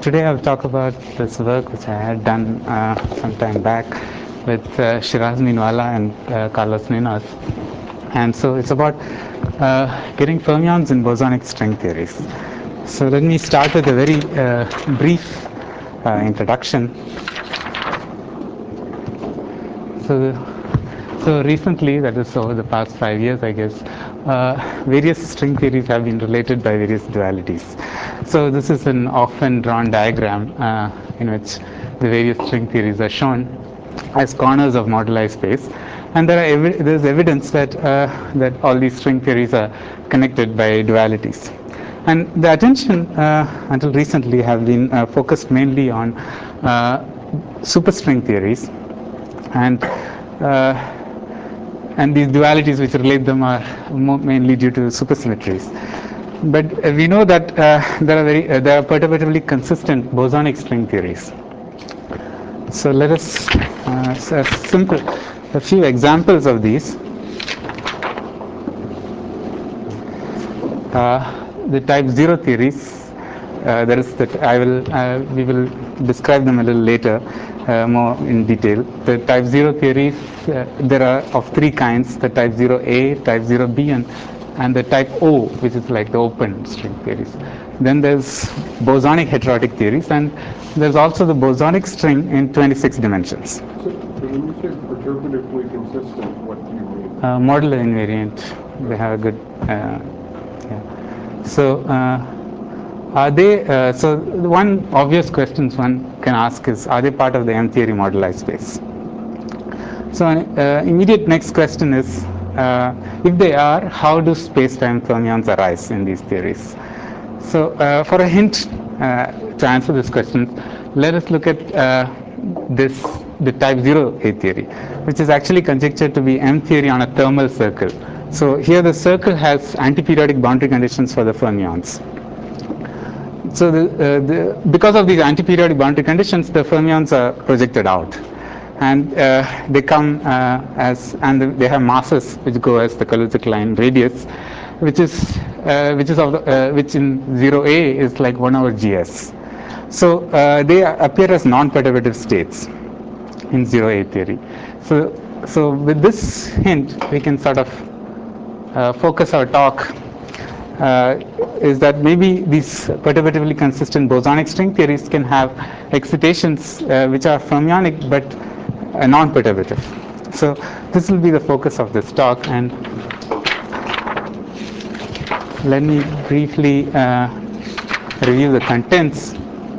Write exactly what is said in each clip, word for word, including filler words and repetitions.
today I'll talk about this work which I had done uh, some time back with uh, Shiraz Meenwala and uh, Carlos Ninas. And so it's about uh, getting fermions in bosonic string theories. So let me start with a very uh, brief uh, introduction. So, so recently, that is over the past five years, I guess, uh, various string theories have been related by various dualities. So this is an often drawn diagram uh, in which the various string theories are shown as corners of moduli space, and there are evi- there is evidence that uh, that all these string theories are connected by dualities. And the attention uh, until recently have been uh, focused mainly on uh, superstring theories, and uh, and these dualities which relate them are mainly due to supersymmetries. But uh, we know that uh, there are very uh, there are perturbatively consistent bosonic string theories. So let us uh, a simple a few examples of these. Uh, the type zero theories. Uh, there is that I will uh, we will describe them a little later uh, more in detail. The type zero theories, uh, there are of three kinds: the type zero A, type zero B, and and the type O, which is like the open string theories. Then there's bosonic heterotic theories, and there's also the bosonic string in twenty-six dimensions. So, so when you say perturbatively consistent, what do you mean? Uh, modular invariant. They have a good. Uh, yeah. So. Uh, Are they, uh, so the one obvious questions one can ask is, are they part of the M theory moduli space? So uh, immediate next question is, uh, if they are, how do space-time fermions arise in these theories? So uh, for a hint uh, to answer this question, let us look at uh, this, the type zero A theory, which is actually conjectured to be M theory on a thermal circle. So here the circle has antiperiodic boundary conditions for the fermions. So the, uh, the, because of these antiperiodic boundary conditions, the fermions are projected out, and uh, they come uh, as and they have masses which go as the Kaluzic line radius, which is uh, which is of the, uh, which in zero A is like one over Gs. So uh, they appear as non-perturbative states in zero A theory. So so with this hint, we can sort of uh, focus our talk. Uh, is that maybe these perturbatively consistent bosonic string theories can have excitations uh, which are fermionic but uh, non-perturbative. So this will be the focus of this talk, and let me briefly uh, review the contents.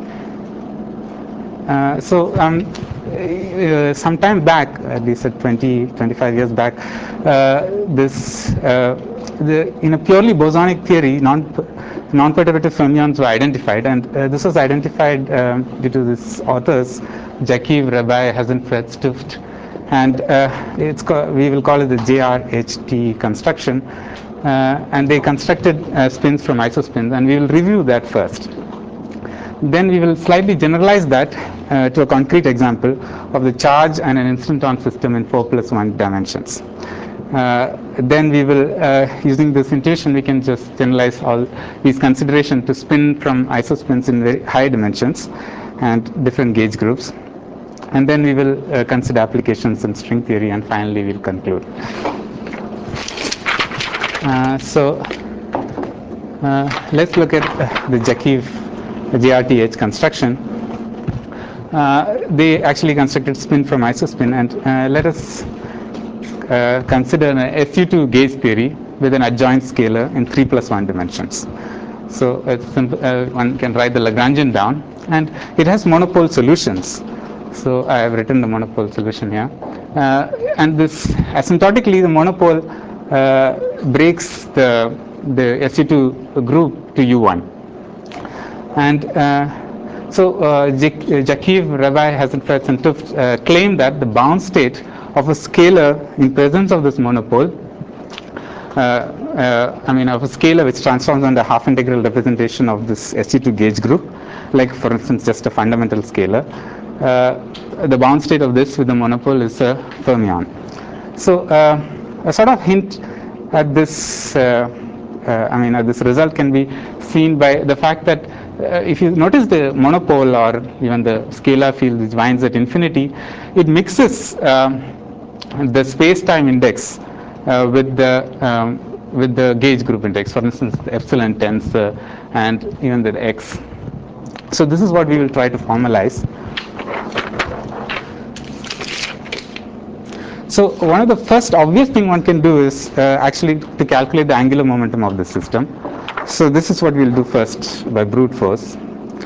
Uh, so um, uh, some time back, at least at twenty, twenty-five years back, uh, this uh, the, in a purely bosonic theory, non non-perturbative fermions were identified, and uh, this was identified um, due to these authors, Jakiv, Rabai, Hasenfeld, Stuft, and uh, it's we will call it the J R H T construction, uh, and they constructed uh, spins from isospins, and we will review that first. Then we will slightly generalize that uh, to a concrete example of the charge and an instanton system in four plus one dimensions. Uh, then we will, uh, using this intuition, we can just generalize all these considerations to spin from isospins in very high dimensions and different gauge groups. And then we will uh, consider applications in string theory, and finally we'll conclude. Uh, so uh, let's look at uh, the Jakiv J R T H construction. Uh, they actually constructed spin from isospin, and uh, let us uh, consider an S U two gauge theory with an adjoint scalar in three plus one dimensions. So it's simple, uh, one can write the Lagrangian down, and it has monopole solutions. So I have written the monopole solution here, uh, and this asymptotically the monopole uh, breaks the the S U two group to U one, and uh, so uh, Jakiv, Rabai, Hasenfeld, and Tuft uh, claim that the bound state of a scalar in presence of this monopole, uh, uh, I mean of a scalar which transforms under half integral representation of this S U two gauge group, like for instance just a fundamental scalar, uh, the bound state of this with the monopole is a fermion. So uh, a sort of hint at this, uh, uh, I mean, uh, this result can be seen by the fact that uh, if you notice the monopole or even the scalar field which winds at infinity, it mixes um, the space-time index uh, with the um, with the gauge group index, for instance, the epsilon tensor and even the x. So this is what we will try to formalize. So one of the first obvious thing one can do is uh, actually to calculate the angular momentum of the system. So this is what we'll do first by brute force.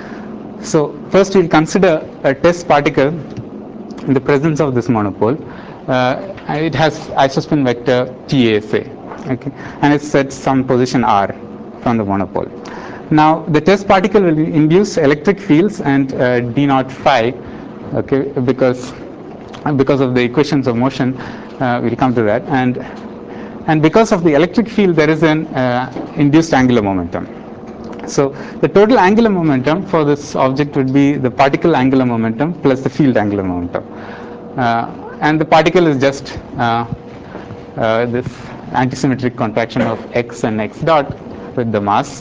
So first we'll consider a test particle in the presence of this monopole. Uh, it has isospin vector T A, say, okay, and it's at some position r from the monopole. Now the test particle will induce electric fields and uh, d naught phi, okay, because because of the equations of motion, uh, we'll come to that, and and because of the electric field there is an uh, induced angular momentum. So the total angular momentum for this object would be the particle angular momentum plus the field angular momentum, uh, and the particle is just uh, uh, this antisymmetric contraction of x and x dot with the mass.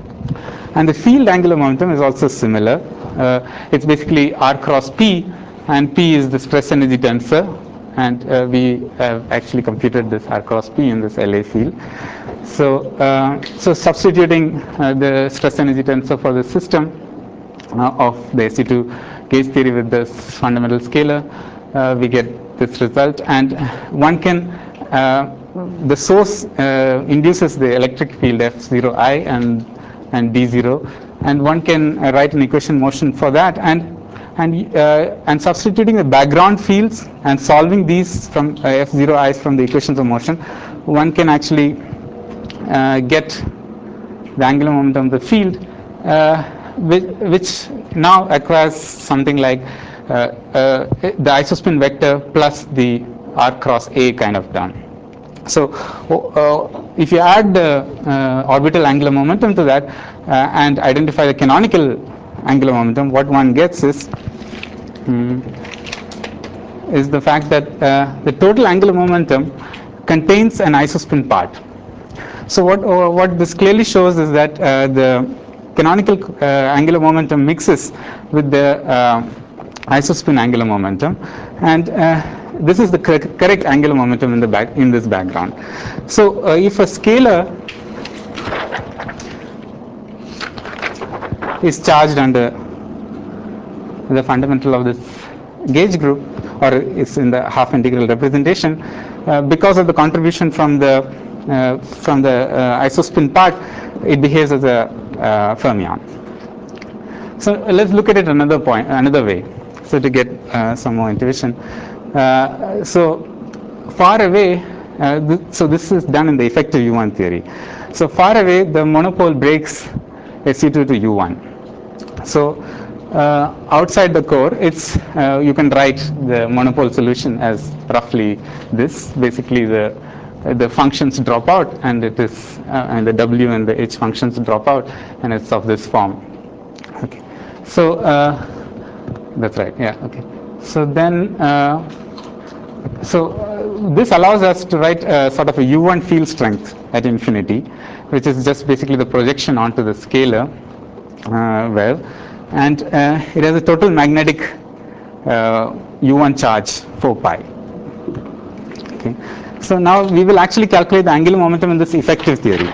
And the field angular momentum is also similar. Uh, it's basically r cross p, and p is the stress energy tensor, and uh, we have actually computed this r cross p in this L A field. So, uh, so substituting uh, the stress energy tensor for the system uh, of the S E two gauge theory with this fundamental scalar, uh, we get this result, and one can uh, the source uh, induces the electric field F zero I and and d zero, and one can uh, write an equation motion for that, and and uh, and substituting the background fields and solving these from uh, F zero I's from the equations of motion, one can actually uh, get the angular momentum of the field, uh, which, which now acquires something like uh, uh, the isospin vector plus the r cross a kind of term. So uh, if you add the uh, orbital angular momentum to that uh, and identify the canonical angular momentum, what one gets is um, is the fact that uh, the total angular momentum contains an isospin part. So what uh, what this clearly shows is that uh, the canonical uh, angular momentum mixes with the uh, isospin angular momentum, and uh, this is the cor correct angular momentum in the back in this background. So uh, if a scalar is charged under the fundamental of this gauge group, or is in the half integral representation, uh, because of the contribution from the uh, from the uh, isospin part, it behaves as a uh, fermion. So uh, let's look at it another point, another way. So to get uh, some more intuition, uh, so far away, uh, th so this is done in the effective U one theory. So far away, the monopole breaks S E two to U one. So uh, outside the core, it's uh, you can write the monopole solution as roughly this. Basically, the uh, the functions drop out, and it is uh, and the w and the h functions drop out, and it's of this form. Okay, so uh, that's right. Yeah. Okay. So then. Uh, So uh, this allows us to write a sort of a U one field strength at infinity, which is just basically the projection onto the scalar uh, wave, and uh, it has a total magnetic uh, U one charge four pi. Okay. So now we will actually calculate the angular momentum in this effective theory.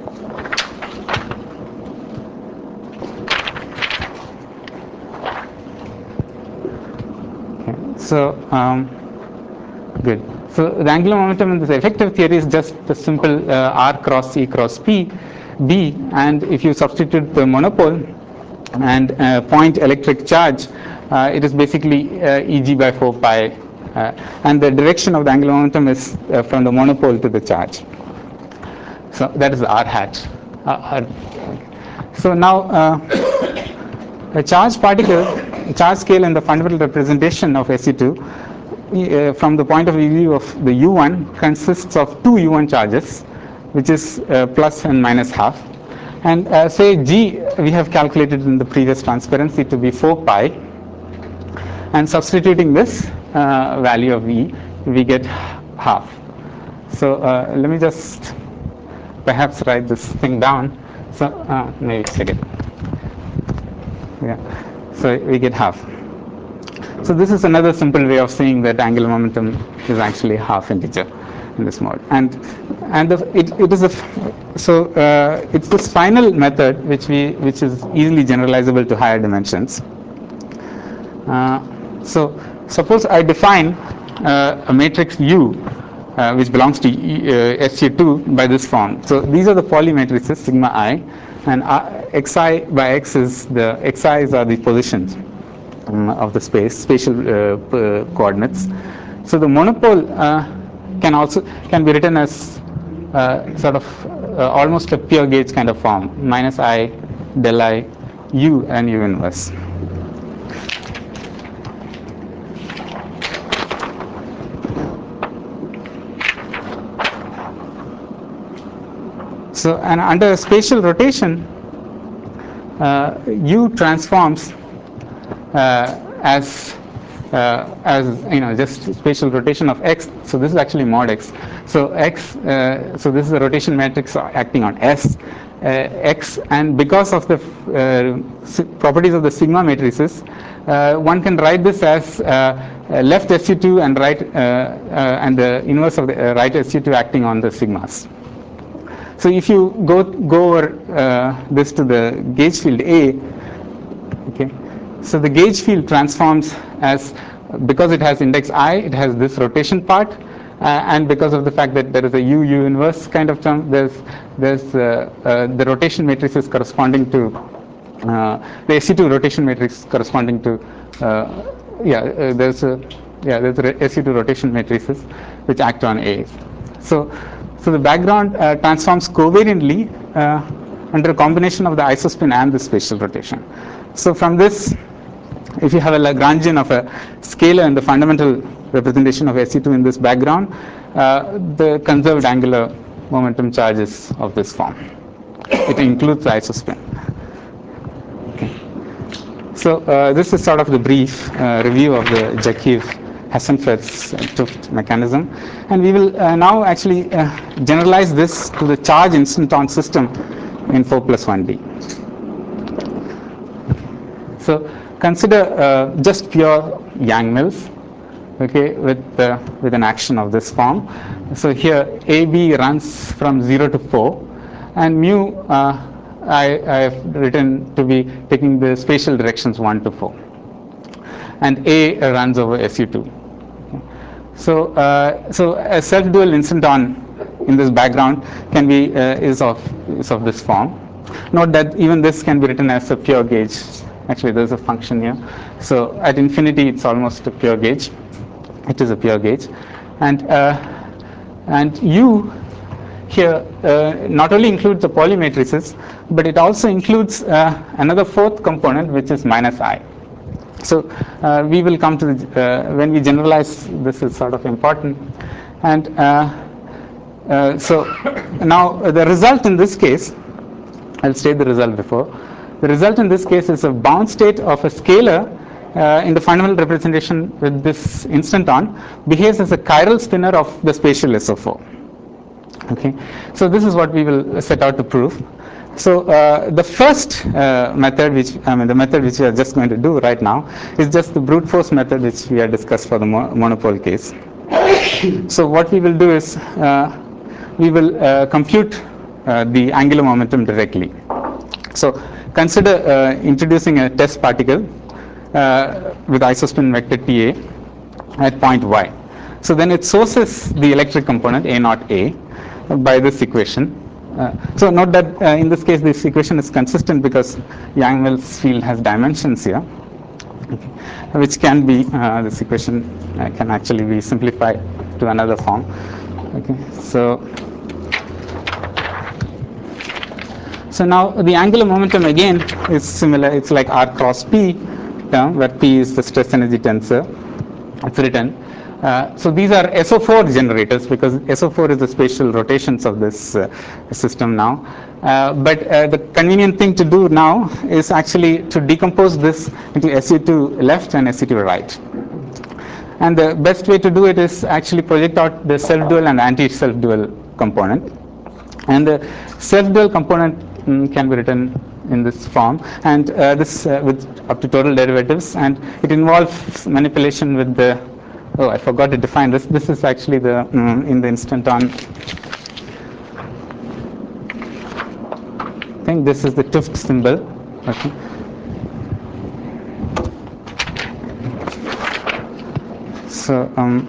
Okay. So. Um, Good. So the angular momentum in this effective theory is just the simple uh, r cross e cross p b, and if you substitute the monopole and uh, point electric charge, uh, it is basically uh, Eg by four pi, uh, and the direction of the angular momentum is uh, from the monopole to the charge. So that is the r hat. Uh, r. So now uh, a charge particle, a charge scale in the fundamental representation of S E two, Uh, from the point of view of the U one, consists of two U one charges, which is uh, plus and minus half. And uh, say G we have calculated in the previous transparency to be four pi, and substituting this uh, value of E, we get half. So uh, let me just perhaps write this thing down. So uh, maybe a second. Yeah. So we get half. So this is another simple way of saying that angular momentum is actually half integer in this mode, and and the, it, it is a so uh, it's this final method which we which is easily generalizable to higher dimensions. Uh, so suppose I define uh, a matrix U uh, which belongs to uh, S U two by this form. So these are the Pauli matrices sigma I, and uh, xi by x is the xi's are the positions um, of the space spatial uh, p- coordinates. So the monopole uh, can also can be written as uh, sort of uh, almost a pure gauge kind of form, minus I del I U and U inverse. So, and under spatial rotation, uh, U transforms uh, as uh, as you know just spatial rotation of x. So this is actually mod x. So x. Uh, so this is a rotation matrix acting on S. Uh, x, and because of the uh, properties of the sigma matrices, uh, one can write this as uh, left S U two and right uh, uh, and the inverse of the uh, right S U two acting on the sigmas. So if you go go over uh, this to the gauge field A, okay, so the gauge field transforms as, because it has index I, it has this rotation part, uh, and because of the fact that there is a U U inverse kind of term, there's there's uh, uh, the rotation matrix is corresponding to uh, the S U two rotation matrix corresponding to uh, yeah uh, there's a yeah there's a S U two rotation matrices which act on A. So so the background uh, transforms covariantly uh, under a combination of the isospin and the spatial rotation. So from this, if you have a Lagrangian of a scalar in the fundamental representation of S U two in this background, uh, the conserved angular momentum charge is of this form. It includes the isospin. Okay. So uh, this is sort of the brief uh, review of the Jaquiev Hassenfeld Tuft mechanism, and we will uh, now actually uh, generalize this to the charge instanton system in four plus one D. So consider uh, just pure Yang-Mills, okay, with uh, with an action of this form. So here A B runs from zero to four, and mu uh, I, I have written to be taking the spatial directions one to four, and A runs over S U two. So, uh, so a self-dual instanton in this background can be uh, is of is of this form. Note that even this can be written as a pure gauge. Actually, there's a function here. So at infinity, it's almost a pure gauge. It is a pure gauge, and uh, and U here uh, not only includes the Pauli matrices, but it also includes uh, another fourth component, which is minus I. So uh, we will come to the, uh, when we generalize, this is sort of important, and uh, uh, so now uh, the result in this case, I'll state the result before. The result in this case is a bound state of a scalar uh, in the fundamental representation with this instanton behaves as a chiral spinner of the spatial S O four. Okay, so this is what we will set out to prove. So uh, the first uh, method, which I mean the method which we are just going to do right now, is just the brute force method which we had discussed for the mo monopole case. So what we will do is uh, we will uh, compute uh, the angular momentum directly. So consider uh, introducing a test particle uh, with isospin vector T A at point Y. So then it sources the electric component A naught A by this equation. Uh, so note that uh, in this case this equation is consistent because Yang-Mills field has dimensions here, okay, which can be uh, this equation uh, can actually be simplified to another form. Okay, so so now the angular momentum again is similar. It's like R cross P term, where P is the stress energy tensor. It's written. Uh, so these are S O four generators because S O four is the spatial rotations of this uh, system now. Uh, but uh, the convenient thing to do now is actually to decompose this into S U two left and S U two right. And the best way to do it is actually project out the self-dual and anti-self-dual component. And the self-dual component mm, can be written in this form, and uh, this uh, with up to total derivatives, and it involves manipulation with the, oh, I forgot to define this. This is actually the um, in the instanton. I think this is the T U F T symbol. Okay. So, um,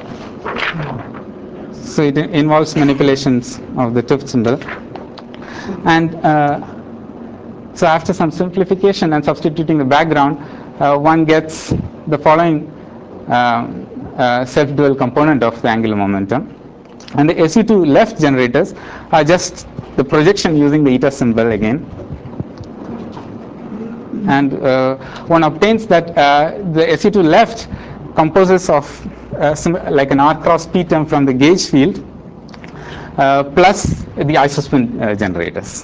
so it involves manipulations of the T U F T symbol, and uh, so after some simplification and substituting the background, uh, one gets the following uh, uh, self-dual component of the angular momentum, and the S U two left generators are just the projection using the eta symbol again. And uh, one obtains that uh, the S U two left composes of uh, some, like an R cross P term from the gauge field uh, plus the isospin uh, generators.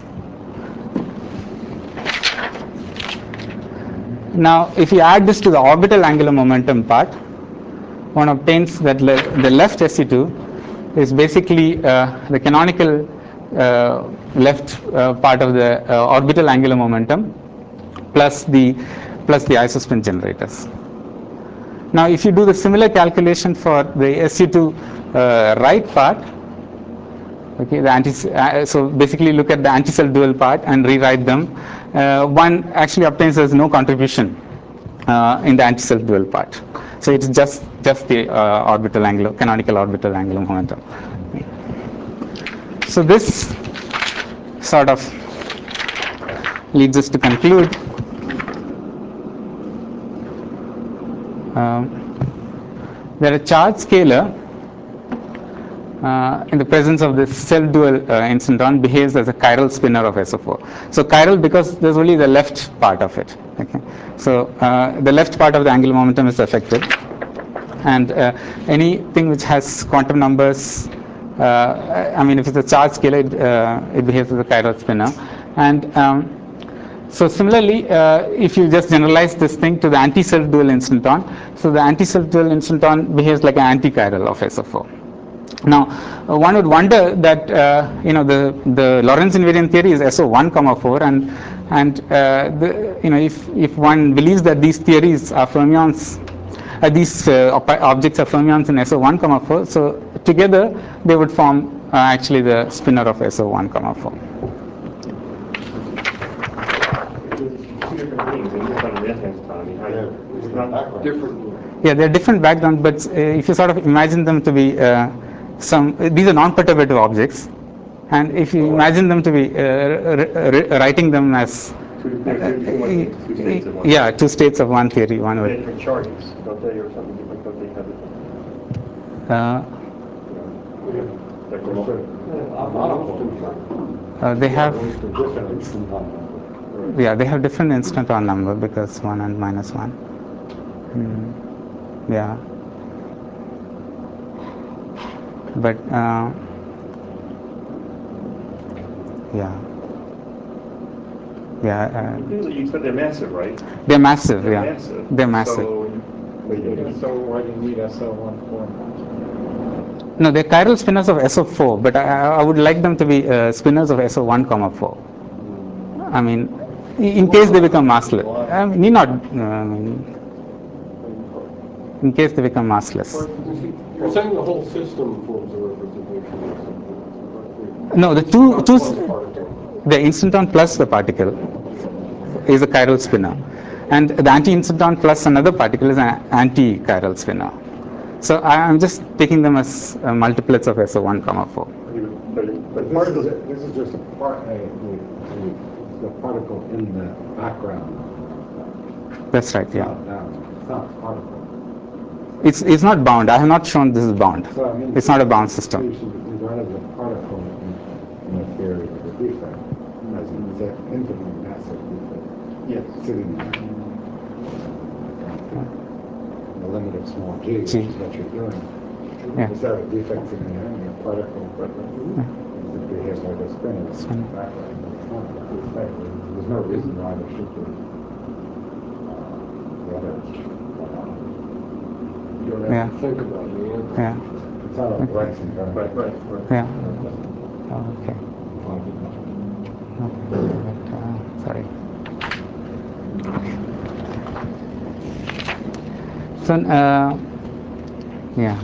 Now, if you add this to the orbital angular momentum part, one obtains that le the left S U two is basically uh, the canonical uh, left uh, part of the uh, orbital angular momentum plus the plus the isospin generators. Now, if you do the similar calculation for the S U two uh, right part, okay, the anti uh, so basically look at the anti-self dual part and rewrite them. Uh, one actually obtains there's no contribution uh, in the anti-self dual part. So it's just just the uh, orbital angular canonical orbital angular momentum. So this sort of leads us to conclude um, that a charge scalar Uh, in the presence of this self-dual uh, instanton behaves as a chiral spinor of S O four. So chiral because there's only the left part of it. Okay, so uh, the left part of the angular momentum is affected, and uh, anything which has quantum numbers, uh, I mean, if it's a charge scalar, it, uh, it behaves as a chiral spinor, and um, so similarly, uh, if you just generalize this thing to the anti-self-dual instanton, so the anti-self-dual instanton behaves like an anti-chiral of S O four. Now, uh, one would wonder that uh, you know the the Lorentz invariant theory is S O one comma four, and and uh, the, you know if if one believes that these theories are fermions, uh, these uh, objects are fermions in S O one comma four, so together they would form uh, actually the spinor of S O one comma four. Yeah, they're different background, but uh, if you sort of imagine them to be uh, some, these are non-perturbative objects, and if you imagine them to be uh, writing them as Two, two, two states of one. Yeah, two states of one theory, one way. Different chartings, don't they, or something different? Don't they have it? Uh, Like uh, they have, yeah, they have different instanton number because one and minus one. Mm, yeah, but uh, yeah. Yeah, uh, you said they're massive, right? They're massive. They're yeah, massive. they're massive. So, So why do you need S O one four? No, they're chiral spinors of S O four, but I, I would like them to be uh, spinors of S O one comma four. I mean, in case they become massless. I mean, need not. Uh, I mean, in case they become massless. You're saying the whole system forms a representation of something. No, the two two Particle. the instanton plus the particle is a chiral spinor, and the anti-instanton plus another particle is an anti-chiral spinor. So I am just taking them as uh, multiplets of S O one comma four. but, but This part is, of a, the, this is just a part, a, a, the particle in the background. That's right. It's Yeah. not that one. It's not a particle. It's it's not bound. I have not shown this is bound. So, I mean, It's not a bound system. You should regard it as a particle in, in the theory of the defect, as an infinitely massive defect. yes. Sitting there. The limit of small g, which G. is what you're doing. Yeah. Instead of a defect in the in the particle, but it behaves like a spin in the background. It's not a defect. There's no reason why there should be uh, the other. You don't have Yeah. to think about the answer. Yeah. It's not a Bright's invariant. Right, right, right. Yeah. Oh, okay. Okay. But, uh, sorry. So, uh, yeah.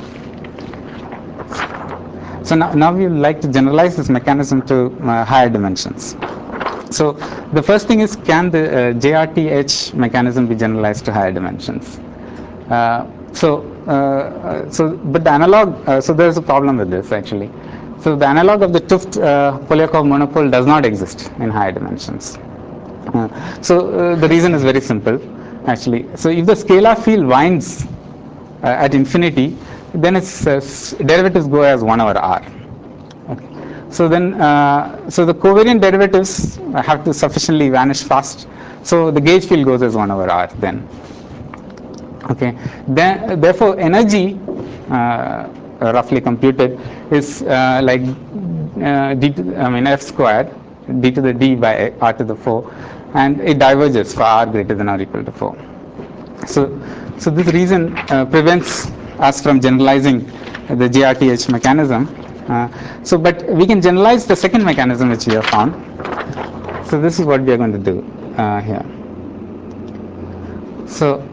So now, now we would like to generalize this mechanism to uh, higher dimensions. So the first thing is, can the uh, J R T H mechanism be generalized to higher dimensions? Uh, so, uh, so, but the analog, uh, so there is a problem with this actually. So the analog of the 't Hooft uh, Polyakov monopole does not exist in higher dimensions. Uh, so uh, the reason is very simple actually. So if the scalar field winds uh, at infinity, then its uh, derivatives go as one over r. Okay. So then, uh, so the covariant derivatives have to sufficiently vanish fast. So the gauge field goes as one over r then. Okay. Then, therefore, energy, uh, roughly computed, is uh, like uh, d to, I mean f squared d to the d by r to the four, and it diverges for r greater than or equal to four. So, so this reason uh, prevents us from generalizing the J R T H mechanism. Uh, so, but we can generalize the second mechanism which we have found. So, this is what we are going to do uh, here. So,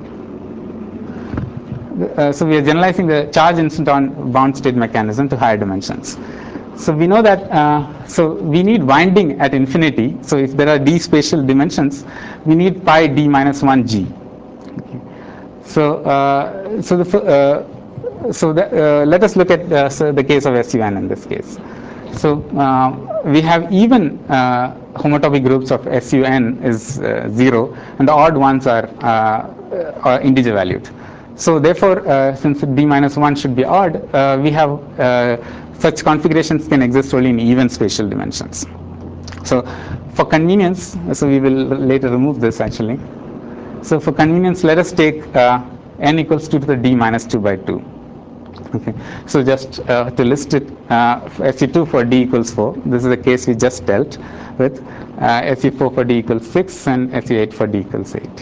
uh, so we are generalizing the charge instant-on bound state mechanism to higher dimensions. So we know that uh, so we need winding at infinity. So if there are d spatial dimensions, we need pi d minus one g. Okay. So, uh, so the uh, so the, uh, let us look at uh, so the case of S U N in this case. So uh, we have even uh, homotopy groups of S U N is uh, zero, and the odd ones are, uh, are integer valued. So therefore, uh, since d minus one should be odd, uh, we have uh, such configurations can exist only in even spatial dimensions. So for convenience, so we will later remove this actually. So for convenience, let us take uh, n equals two to the d minus two by two. Okay. So just uh, to list it, uh, S U two for d equals four. This is the case we just dealt with. Uh, S U four for d equals six, and S U eight for d equals eight.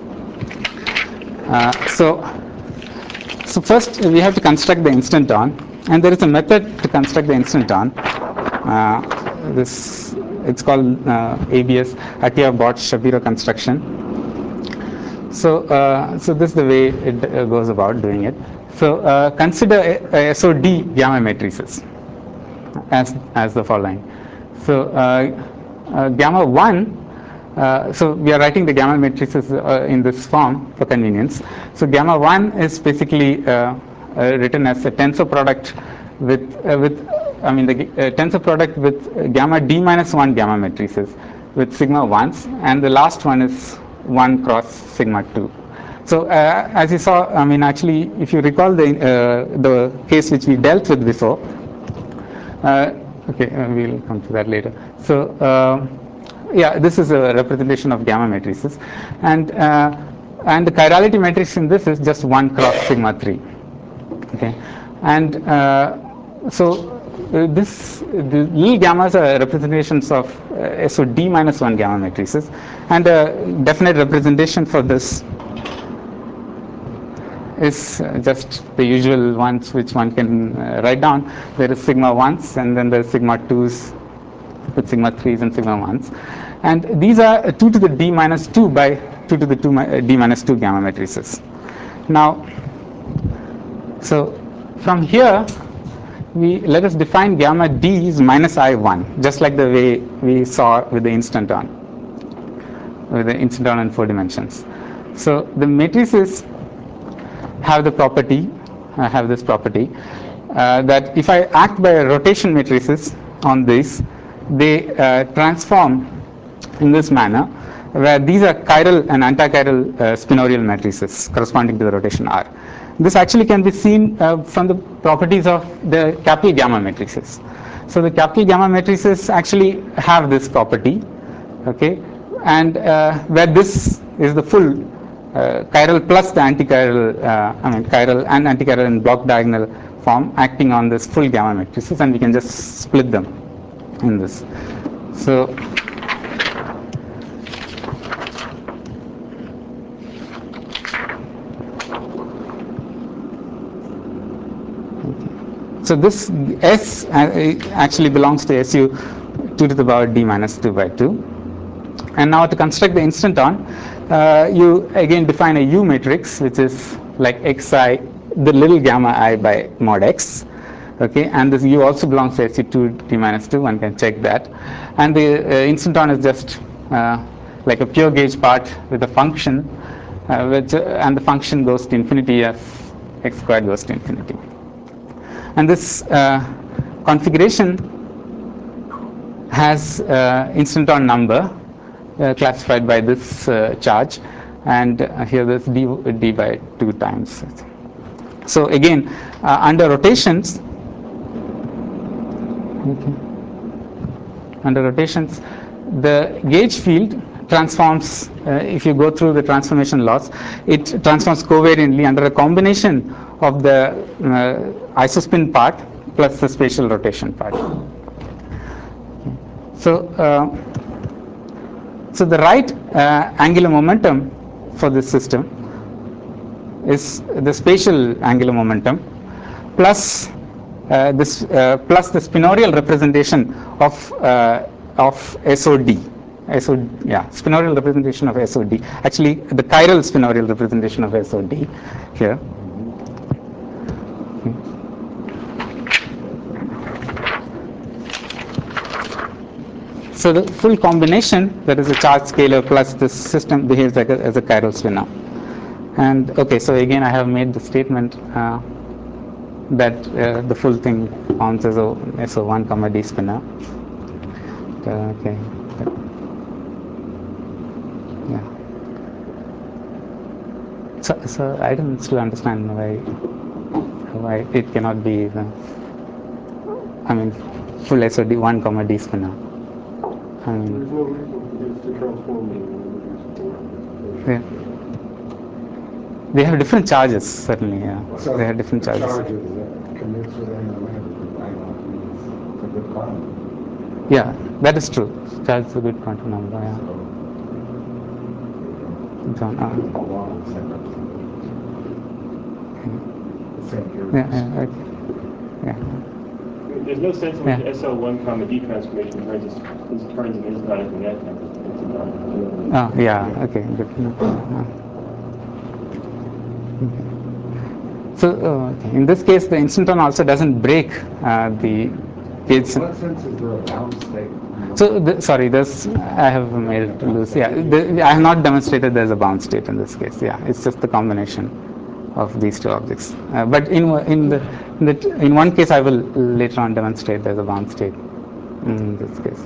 Uh, so, so first we have to construct the instanton, and there is a method to construct the instanton. Uh, this it's called uh, A B S, Atiyah Bott Shapiro construction. So, uh, so this is the way it uh, goes about doing it. So, uh, consider a, a S O D gamma matrices as as the following. So, uh, uh, gamma one. Uh, so we are writing the gamma matrices uh, in this form for convenience. So gamma one is basically uh, uh, written as a tensor product with uh, with I mean the uh, tensor product with gamma d minus one gamma matrices with sigma ones, and the last one is one cross sigma two. So uh, as you saw, I mean actually, if you recall the uh, the case which we dealt with before. Uh, okay, uh, we'll come to that later. So. Uh, Yeah, this is a representation of gamma matrices, and uh, and the chirality matrix in this is just one cross sigma three. Okay, and uh, so uh, this the little gammas are representations of uh, S O D minus one gamma matrices, and a definite representation for this is uh, just the usual ones which one can uh, write down. There is sigma ones, and then there is sigma twos with sigma threes and sigma ones, and these are two to the d minus two by two to the two d minus two gamma matrices. Now, so from here we let us define gamma d is minus I one, just like the way we saw with the instanton, with the instanton in four dimensions. So the matrices have the property, uh, have this property uh, that if I act by rotation matrices on these, they uh, transform in this manner, where these are chiral and antichiral uh, spinorial matrices corresponding to the rotation R. This actually can be seen uh, from the properties of the capital gamma matrices. So the capital gamma matrices actually have this property, okay, and uh, where this is the full uh, chiral plus the antichiral, uh, I mean chiral and antichiral in block diagonal form acting on this full gamma matrices, and we can just split them in this. So so this S actually belongs to S U two to the power d minus two by two, And now to construct the instanton, uh, you again define a U matrix, which is like xi, the little gamma I by mod x. Okay, and this U also belongs to S E two d minus two. One can check that. And the uh, instanton is just uh, like a pure gauge part with a function, uh, which uh, and the function goes to infinity as x squared goes to infinity. And this uh, configuration has uh, instanton number uh, classified by this uh, charge, and uh, here this d, d by two times. So again, uh, under rotations, okay, under rotations, the gauge field transforms, uh, if you go through the transformation laws, it transforms covariantly under a combination of the uh, isospin part plus the spatial rotation part. So, uh, so the right uh, angular momentum for this system is the spatial angular momentum plus uh, this uh, plus the spinorial representation of uh, of S O D. S O D, yeah, spinorial representation of S O D. Actually, the chiral spinorial representation of S O D here. So the full combination, that is a charge scalar plus this system, behaves like a, as a chiral spinor. And okay, so again I have made the statement uh, that uh, the full thing forms as a S O one comma D spinor. Uh, okay. Yeah. So, so I don't still understand why why it cannot be the, I mean, full S O D one comma D spinor. I mean, There's no reason for this to transform into a yeah. They have different charges, certainly. Yeah, So they have different the charges. charges that commits within the limit of I naught is a good quantum. Yeah, that is true. Charge is a good quantum number. Yeah. John, uh, Along with separate. The same here. yeah, yeah, okay. Yeah. There's no sense in Yeah. which S L one comma D transformation turns this, this turns an instanton into an instanton. Oh, yeah. Okay. Good. Uh, okay. So, uh, okay. In this case, the instanton also doesn't break uh, the gauge. In what sense is there a bound state? So, the, sorry, this I have made it loose. Yeah, the, I have not demonstrated there's a bound state in this case. Yeah, it's just the combination of these two objects. Uh, but in in the, in the in one case, I will later on demonstrate there's a bound state in this case.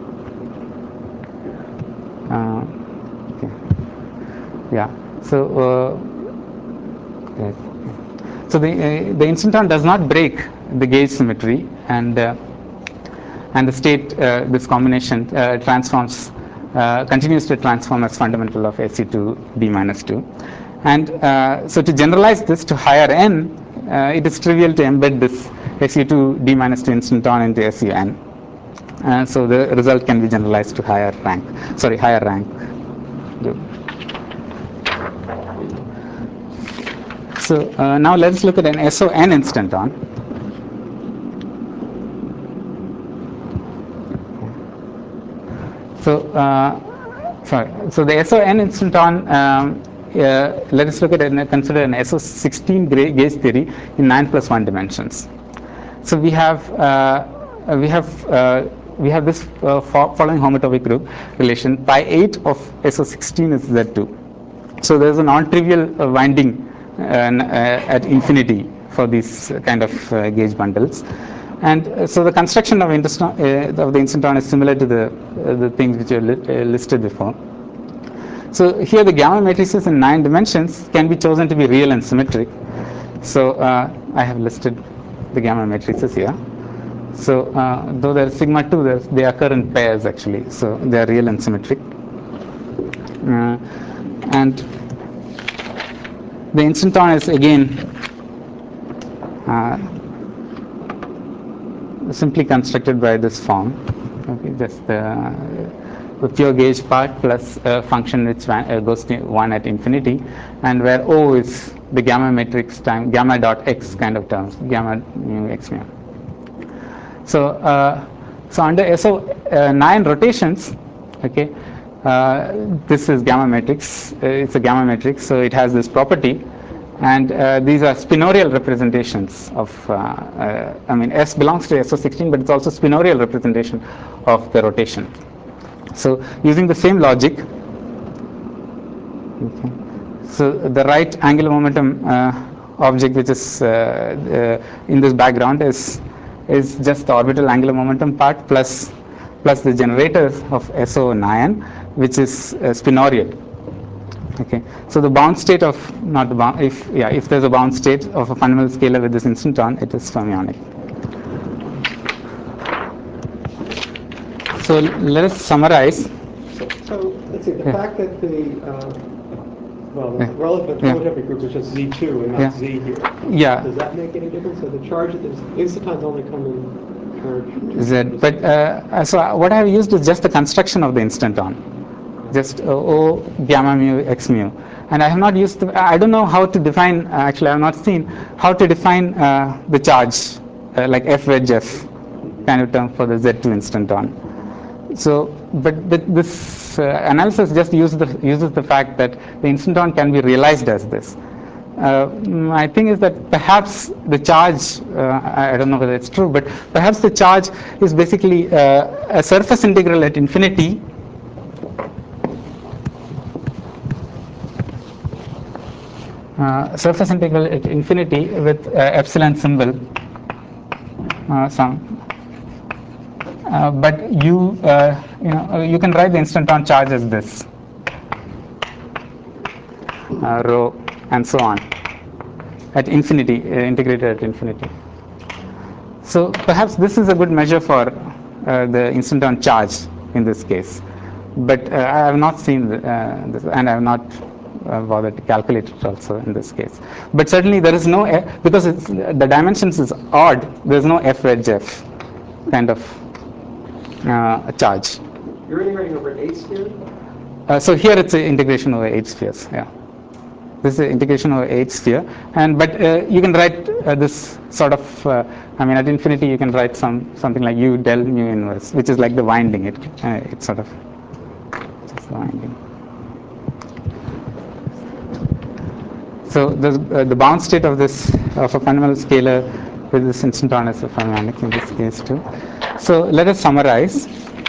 Uh, okay. Yeah. So. Uh, okay. So the uh, the instanton does not break the gauge symmetry, and uh, and the state, uh, this combination uh, transforms, uh, continues to transform as fundamental of S E two d minus two. And uh, so to generalize this to higher n, uh, it is trivial to embed this S E two d minus two instanton into S U n. Uh, so the result can be generalized to higher rank, sorry, higher rank. So uh, now let's look at an S O n instanton. So, uh, sorry. So the S O n instanton, um, uh, let us look at and consider an S O sixteen gauge theory in nine plus one dimensions. So we have uh, we have uh, we have this uh, following homotopy group relation. Pi eight of S O sixteen is Z two. So there is a non-trivial uh, winding uh, uh, at infinity for these kind of uh, gauge bundles. And uh, so the construction of, uh, of the instanton is similar to the uh, the things which are li uh, listed before. So here the gamma matrices in nine dimensions can be chosen to be real and symmetric. So uh, I have listed the gamma matrices here. So uh, though there is sigma two, they occur in pairs actually. So they are real and symmetric. Uh, and the instanton is again uh, simply constructed by this form. Okay, just the, the pure gauge part plus a function which uh, goes to one at infinity, and where O is the gamma matrix time gamma dot x kind of terms, gamma mu x mu. So, uh, so under S O uh, nine rotations, okay, uh, this is gamma matrix. Uh, it's a gamma matrix, so it has this property, and uh, these are spinorial representations of. Uh, uh, I mean, S belongs to S O sixteen, but it's also spinorial representation of the rotation. So, using the same logic, okay. So the right angular momentum uh, object, which is uh, uh, in this background, is is just the orbital angular momentum part plus plus the generator of S O nine, which is uh, spinorial. Okay, so the bound state of not the bound if yeah if there's a bound state of a fundamental scalar with this instanton, it is fermionic. So let us summarize. So let's see, the Yeah. fact that the, uh, well, the Yeah. relevant Yeah. holographic group is just Z two and not Yeah. Z here. Yeah. Does that make any difference? So the charge, the instantons only come in charge? Z, but uh, so what I have used is just the construction of the instanton, just uh, O gamma mu x mu, and I have not used. The, I don't know how to define. Uh, actually, I have not seen how to define uh, the charge, uh, like F wedge F kind of term for the Z two instanton. So, but, but this uh, analysis just uses the uses the fact that the instanton can be realized as this. Uh, my thing is that perhaps the charge, uh, I don't know whether it's true, but perhaps the charge is basically uh, a surface integral at infinity uh, surface integral at infinity with uh, epsilon symbol uh, some. Uh, but you, uh, you know, uh, you can write the instanton charge as this, uh, rho, and so on, at infinity, uh, integrated at infinity. So perhaps this is a good measure for uh, the instanton charge in this case, but uh, I have not seen the, uh, this, and I have not uh, bothered to calculate it also in this case. But certainly there is no F, because it's, the dimensions is odd. There is no F wedge F kind of uh, charge. You're integrating over eight sphere? Uh, so here it's an integration over eight spheres. Yeah. This is integration over eight sphere, and but uh, you can write uh, this sort of. Uh, I mean, at infinity, you can write some something like U del mu inverse, which is like the winding. It uh, it's sort of just the winding. So the uh, the bound state of this of a fundamental scalar with this instanton is a fermionic in this case too. So let us summarize.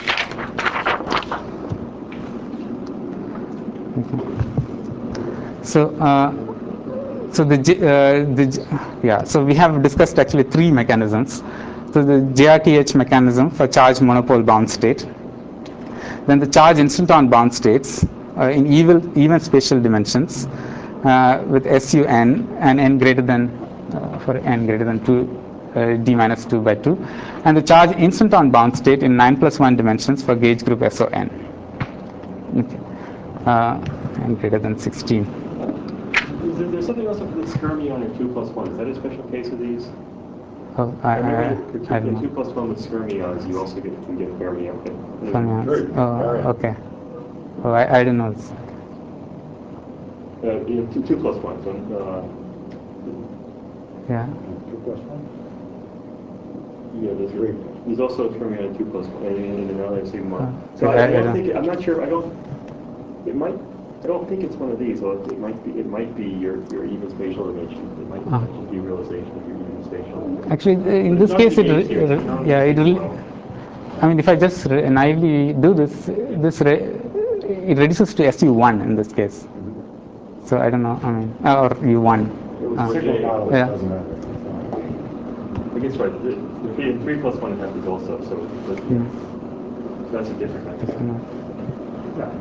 Okay. So. Uh, So the, uh, the yeah, so we have discussed actually three mechanisms. So the J R T H mechanism for charge monopole bound state, then the charge instanton bound states uh, in even even spatial dimensions uh, with S U n and n greater than uh, for n greater than two uh, d minus two by two, and the charge instanton bound state in nine plus one dimensions for gauge group S O n. Okay, uh, n greater than sixteen. Is there, there's something else with the skyrmion and two plus one. Is that a special case of these? Oh, I, I remember I, that for I two, don't in two know. plus one with skyrmions, you also get can get fermion. But anyway. Fermions. Oh, okay. Oh, I, I didn't know this. Uh, you know, two, two plus one. So, uh, Yeah. Two plus one? yeah, there's, Three. there's also a fermion and two plus one in, in another sigma. Oh, So I- I, I I don't don't- think it, I'm not sure. I don't. It might. I don't think it's one of these. Or it might be. It might be your your even spatial image. It might Ah. actually be realization of your even spatial. Actually, uh, in But this it's not case, it, the re- case here, it's re- not yeah, it the really. case I mean, if I just re- naively do this, this re- it reduces to S U one in this case. So I don't know. I mean, uh, or U one. It was Uh, for Signal J. model Yeah. doesn't have it. I guess right. The, the three, three plus one happens also. So, but, Hmm. so that's a different mechanism. Yeah.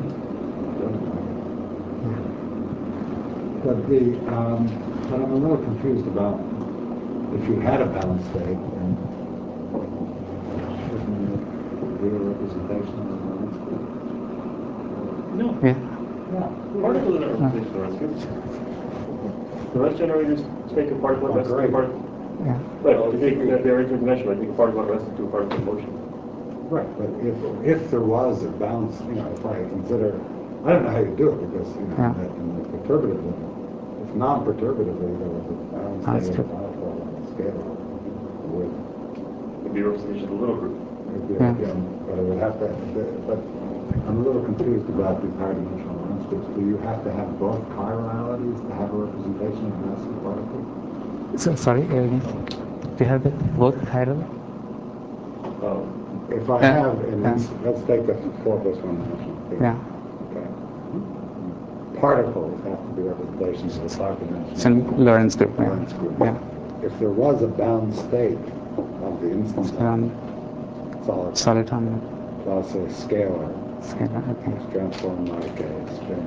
But the, um, but I'm a little confused about if you had a balanced state, then shouldn't it be a representation of the balanced state? No. Yeah. Yeah. Particles are not representation of rest fields. The rest generators take a particle at rest, Great. a particle. Yeah. Well, if they, if they're interdimensional, I think a particle at rest and two particles in motion. Right, but if, if there was a balance, you know, if I consider, I don't know how you do it, because, you know, Yeah. in the, in the perturbative level, if non-perturbatively there was a Ah, balance state true. of monopole on the scale, it would, It would be a representation of the little group. it would be, Yeah. again, but it would have to, the- but I'm a little confused about these higher dimensional landscapes. Do you have to have both chiralities to have a representation of massive particles? So, sorry, uh, again. Do you have the, both chiral? Oh, If I Uh, have, an uh, ins- let's take the four plus one dimensional thing. Yeah. Okay. Particles have to be representations of the five It's in dimensional Lorentz group. Yeah. Lorentz group. Yeah. If there was a bound state of the instance Um, solid soliton plus a scalar, scalar. Okay. it's transformed like a string.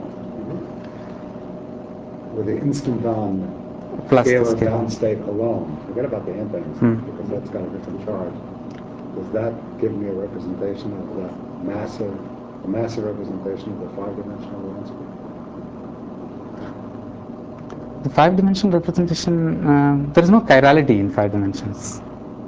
With the instanton Plus the scalar scalar. bound state alone, forget about the anti-instance Hmm. because that's got a different charge. Does that give me a representation of the massive, a massive representation of the five-dimensional landscape? The five-dimensional representation, um, there is no chirality in five dimensions.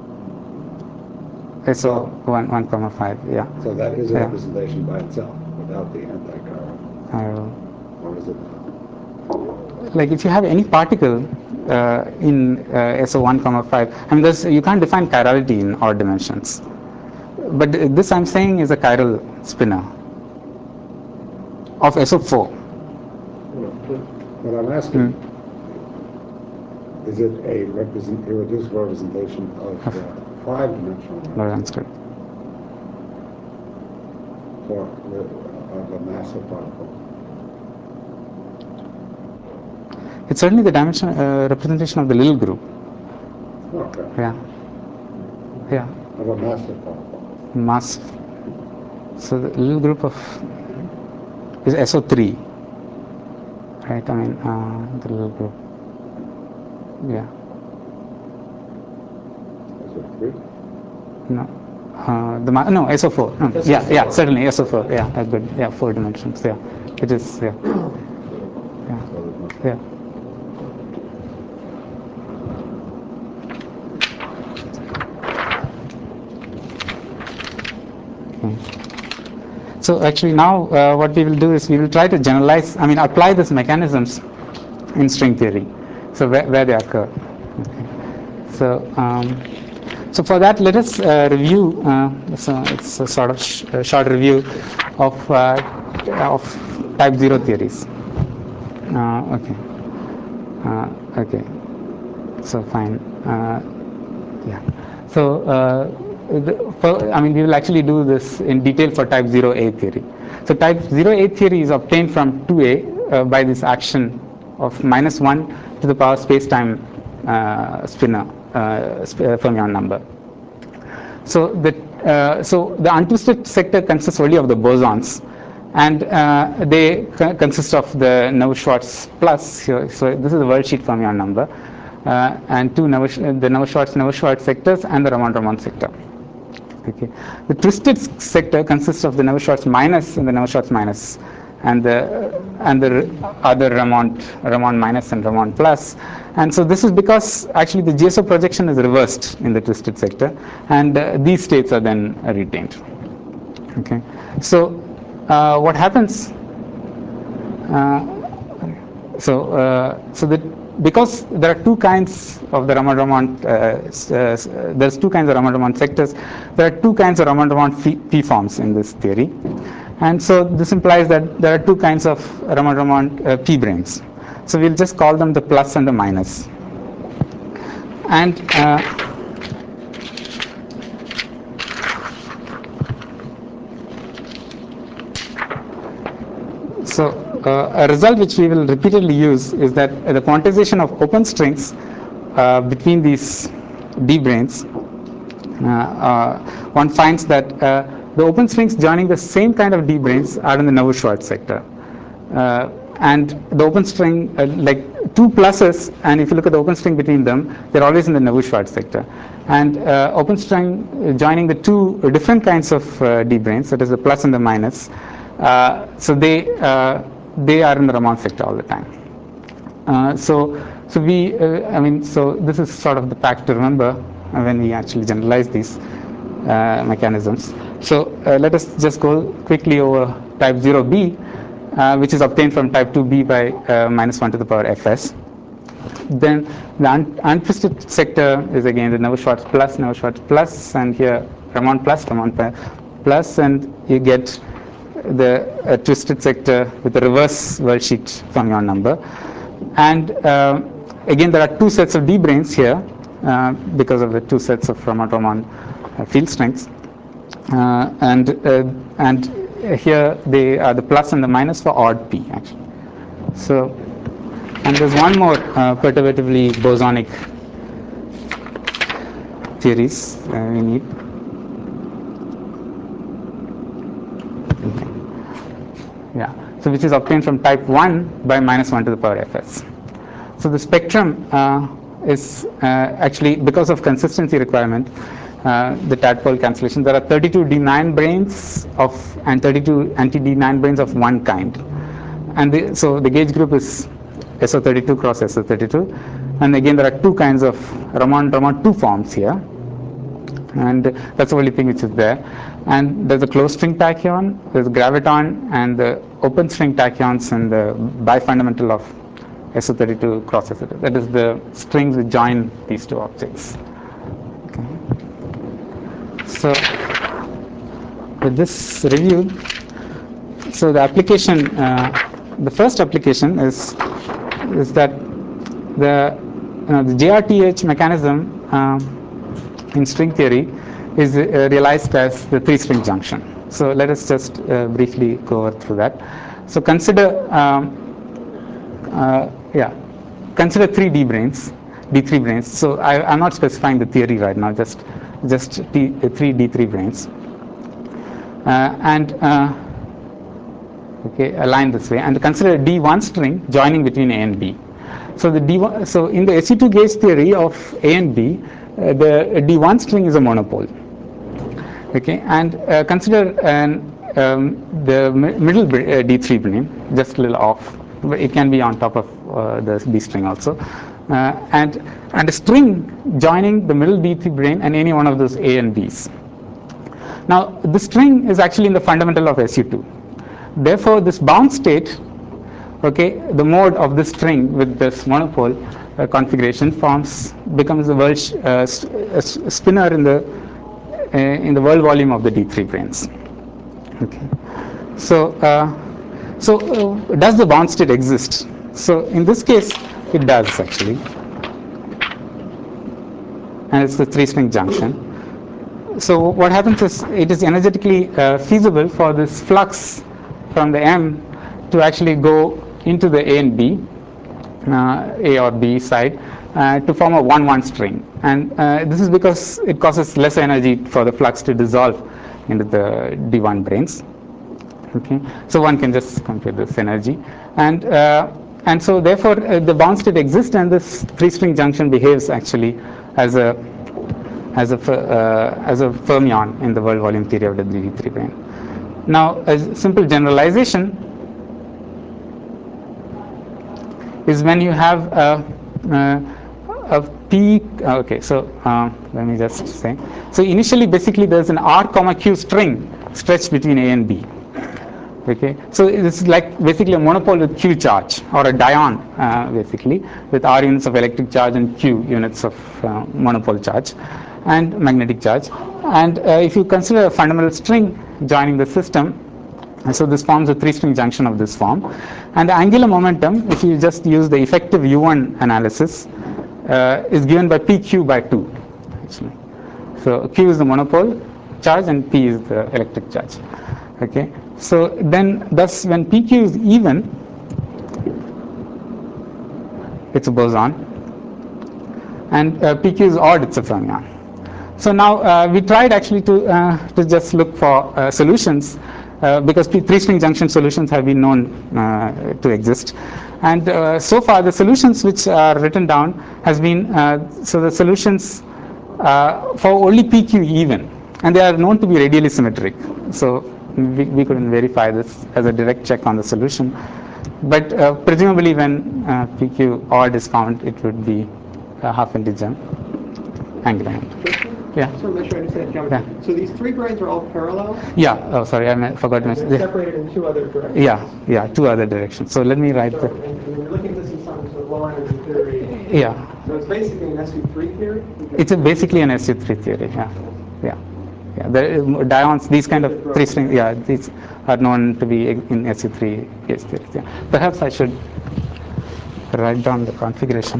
Okay, so one, one comma five, yeah. So that is a Yeah. representation by itself without the anti-chiral, Uh, or is it? like if you have any particle uh, in uh, S O one comma five, I mean, there's, you can't define chirality in odd dimensions. But this I'm saying is a chiral spinner of S O four. What I'm asking, Hmm. is it a represent, irreducible representation of the five-dimensional Lorentz group. for the, of a massive particle? It's certainly the dimension uh, representation of the little group. Okay. Yeah. Yeah. Of a massive particle. Mass. So the little group of is S O three. Right. I mean uh, the little group. Yeah. Is it three? No. Uh, the ma- no S O four. No. Yeah. Yeah. Certainly S O four. Yeah. Uh, good. Yeah. Four dimensions. Yeah. It is. Yeah. Yeah. So there's no- Yeah. So actually now uh, what we will do is we will try to generalize, I mean apply these mechanisms in string theory, so where, where they occur. Okay. So, um, so for that let us uh, review, uh, so it's a sort of sh- a short review of, uh, of type zero theories. Uh, okay. Uh, okay. So fine. Uh, yeah. So uh, the, for, I mean, we will actually do this in detail for type zero A theory. So type zero A theory is obtained from two A uh, by this action of minus one to the power space-time uh, spinor uh, sp- fermion number. So the uh, so the untwisted sector consists only of the bosons, and uh, they co- consist of the Navier-Schwarz plus. Here, so this is the worldsheet fermion number, uh, and two Navier, the Navier-Schwarz Navier-Schwarz sectors and the Raman-Raman sector. Okay. The twisted sector consists of the Navier-Schwarz minus and the Navier-Schwarz minus, and the and the other Raman Raman minus and Raman plus. And so this is because actually the G S O projection is reversed in the twisted sector, and uh, these states are then uh, retained. Okay. So uh, what happens? Uh, so uh, so that because there are two kinds of the Raman-Raman, uh, uh, there's two kinds of Raman-Raman sectors. There are two kinds of Raman-Raman P forms in this theory, and so this implies that there are two kinds of Raman-Raman uh, P branes. So we'll just call them the plus and the minus. And uh, so uh, a result which we will repeatedly use is that uh, the quantization of open strings uh, between these D branes, uh, uh, one finds that uh, the open strings joining the same kind of D branes are in the Navier-Schwarz sector. Uh, and the open string, uh, like two pluses, and if you look at the open string between them, they're always in the Navier-Schwarz sector. And uh, open string joining the two different kinds of uh, D branes, that is the plus and the minus, uh, so they uh, they are in the Raman sector all the time. Uh, so, so we, uh, I mean, so this is sort of the fact to remember when we actually generalize these uh, mechanisms. So uh, let us just go quickly over type zero B, uh, which is obtained from type two B by uh, minus one to the power Fs. Then the un- untwisted sector is again the Navier-Schwarz plus, Navier-Schwarz plus, and here Raman plus, Raman plus, and you get the uh, twisted sector with the reverse world sheet fermion number. And uh, again, there are two sets of d branes here uh, because of the two sets of Raman-Roman uh, field strengths. Uh, and uh, and here they are the plus and the minus for odd p actually. So, and there's one more uh, perturbatively bosonic theories uh, we need. Okay. Yeah. So which is obtained from type one by minus one to the power fs. So the spectrum uh, is uh, actually, because of consistency requirement, uh, the tadpole cancellation, there are thirty-two d nine branes of and thirty-two anti d nine branes of one kind, and the, so the gauge group is S O thirty-two cross S O thirty-two, and again there are two kinds of Raman Raman two forms here, and that's the only thing which is there. And there's a closed string tachyon, there's a graviton, and the open string tachyons, and the bifundamental of S O thirty-two cross S O thirty-two. That is the strings which join these two objects. Okay. So with this review, so the application, uh, the first application is is that the you know, the J R T H mechanism um, in string theory is uh, realized as the three-string junction. So let us just uh, briefly go through that. So consider. Um, Uh, yeah, consider three d branes, d three branes. So I, I'm not specifying the theory right now, just just t, uh, three d three branes, uh, and uh, okay, aligned this way. And consider a d one string joining between A and B. So the d one, so in the S E two gauge theory of A and B, uh, the d one string is a monopole. Okay, and uh, consider an um, the middle uh, d three brane, just a little off. But it can be on top of uh, the B string also, uh, and and a string joining the middle d three brane and any one of those A and B's. Now the string is actually in the fundamental of S U two. Therefore, this bound state, okay, the mode of this string with this monopole uh, configuration forms becomes the world sh uh, st spinner in the uh, in the world volume of the d three branes. Okay, so. Uh, So, uh, does the bound state exist? So, in this case, it does actually, and it's the three-string junction. So, what happens is it is energetically uh, feasible for this flux from the M to actually go into the A and B, uh, A or B side, uh, to form a one one string, and uh, this is because it causes less energy for the flux to dissolve into the d one branes. Okay, so one can just compute this energy, and uh, and so therefore uh, the bound state exists, and this three-string junction behaves actually as a as a uh, as a fermion in the world volume theory of the d three brane. Now, a simple generalization is when you have a, a, a p. Okay, so uh, let me just say. So initially, basically, there's an r comma q string stretched between A and B. Okay, so this is like basically a monopole with q charge, or a dion uh, basically with r units of electric charge and q units of uh, monopole charge and magnetic charge. And uh, if you consider a fundamental string joining the system, so this forms a three-string junction of this form. And the angular momentum, if you just use the effective U one analysis, uh, is given by P Q by two actually. So Q is the monopole charge and P is the electric charge. Okay, so then thus when P Q is even, it's a boson, and uh, P Q is odd, it's a fermion. So now uh, we tried actually to uh, to just look for uh, solutions uh, because three-string junction solutions have been known uh, to exist, and uh, so far the solutions which are written down has been uh, so the solutions uh, for only P Q even, and they are known to be radially symmetric. So We, we couldn't verify this as a direct check on the solution, but uh, presumably when uh, P Q odd is found, it would be a half integer angular momentum. Yeah. So make sure I understand geometry. Yeah. So these three branes are all parallel? Yeah. Oh, sorry, I meant, forgot to mention. They're separated in two other directions. Yeah, yeah, two other directions. So let me write so, the. And, and you're looking at this in terms of low energy theory. Yeah. So it's basically an S U three theory? It's a basically an S U three theory. Yeah. Yeah. Yeah, the uh, dions, these kind of three string, yeah, these are known to be in S U three case theories. Yeah. Perhaps I should write down the configuration.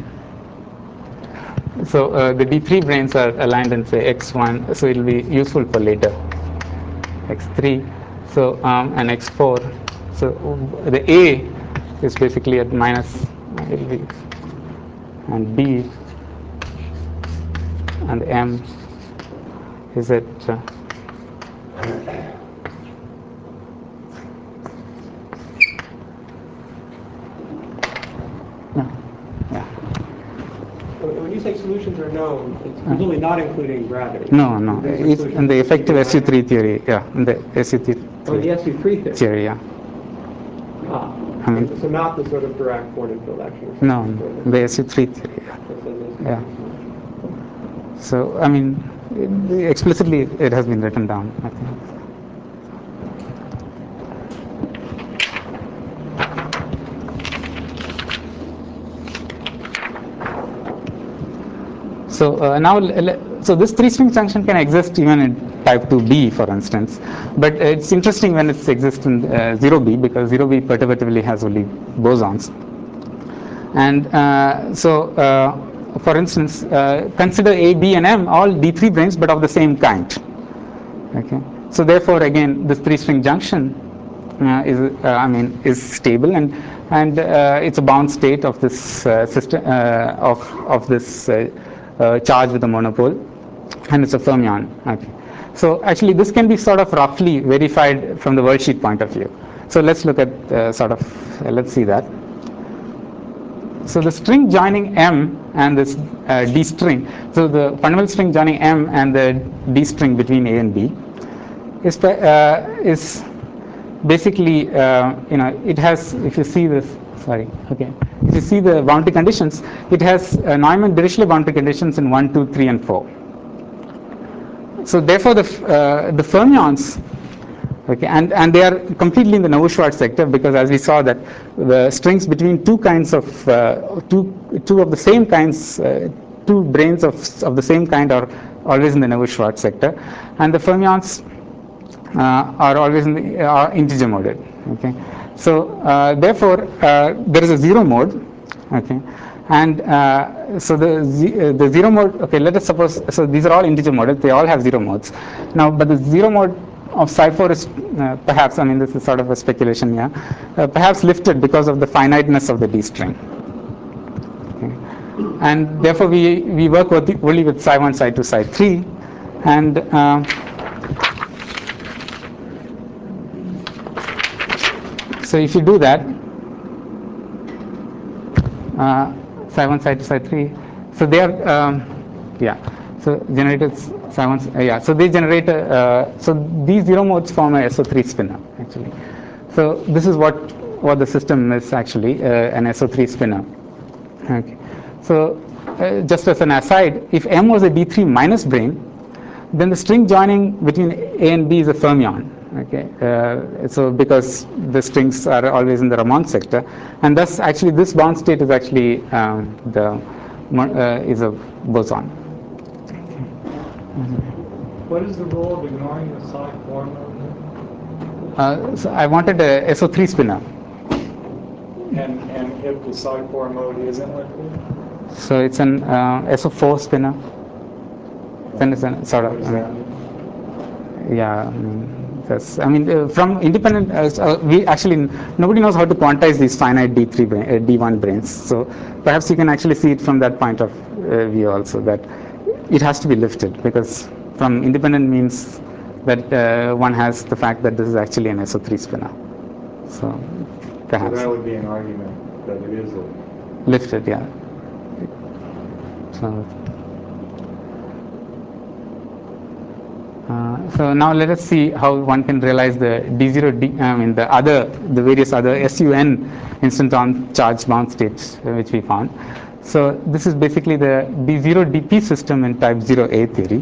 So uh, the D three branes are aligned in say X one, so it will be useful for later. X three, so um, and X four. So uh, the A is basically at minus, it will be, and B and M is at uh, no, yeah. When you say solutions are known, it's presumably not including gravity. No, no, These are it's solutions in the that effective you S U three minor- theory, yeah, in the S U three Oh, the S U three theory. theory, yeah. Ah, I mean- so not the sort of Dirac quantum field action. No, no, the S U three theory, yeah. Yeah. So, I mean, it, explicitly it has been written down, I think. So uh, now, so this three-string junction can exist even in type two B, for instance, but it's interesting when it exists in uh, zero B, because zero B perturbatively has only bosons. And uh, so, uh, for instance, uh, consider A, B, and M all D three branes, but of the same kind. Okay. So therefore, again, this three-string junction uh, is, uh, I mean, is stable, and and uh, it's a bound state of this uh, system uh, of of this uh, uh, charge with a monopole, and it's a fermion. Okay. So actually, this can be sort of roughly verified from the worldsheet point of view. So let's look at uh, sort of uh, let's see that. So the string joining M and this uh, D string, so the fundamental string joining M and the D string between A and B is uh, is basically uh, you know, it has, if you see this, sorry, okay, if you see the boundary conditions, it has uh, Neumann-Dirichlet boundary conditions in one, two, three, and four. So therefore, the uh, the fermions. Okay, and, and they are completely in the Navier-Stokes sector, because as we saw that the strings between two kinds of uh, two two of the same kinds, uh, two branes of of the same kind are always in the Navier-Stokes sector, and the fermions uh, are always in the uh, integer moded. Okay, so uh, therefore uh, there is a zero mode. Okay, and uh, so the uh, the zero mode. Okay, let us suppose, so these are all integer moded. They all have zero modes. Now, but the zero mode of psi four is uh, perhaps, I mean, this is sort of a speculation, yeah, uh, perhaps lifted because of the finiteness of the D string. Okay. And therefore, we we work with the, only with psi one, psi two, psi three, and uh, so if you do that, uh, psi one, psi two, psi three, so they are, um, yeah, so generated psi one, uh, yeah, so they generate a, uh, so these zero modes form a S O three spinner actually. So this is what what the system is actually, uh, an S O three spinner. Okay, so uh, just as an aside, if M was a D three minus brane, then the string joining between A and B is a fermion. Okay, uh, so because the strings are always in the Ramond sector, and thus actually this bound state is actually um, the uh, is a boson. What is the role of ignoring the psi four mode? Uh, so I wanted a S O three spinner. And and if the psi four mode isn't liquid? So it's an uh, S O four spinner. Then it's a sort of. What does I that mean, mean? yeah, I mean, that's, I mean, uh, from independent, uh, uh, we actually, nobody knows how to quantize these finite D three, brain, uh, D one branes. So perhaps you can actually see it from that point of uh, view also, that it has to be lifted, because from independent means that uh, one has the fact that this is actually an S O three spinner. So perhaps. So that would be an argument that it is a Lifted, yeah. So. Uh, so now let us see how one can realize the D zero D, I mean the other, the various other S U N instant on charge bound states uh, which we found. So this is basically the D zero D P system in type zero A theory.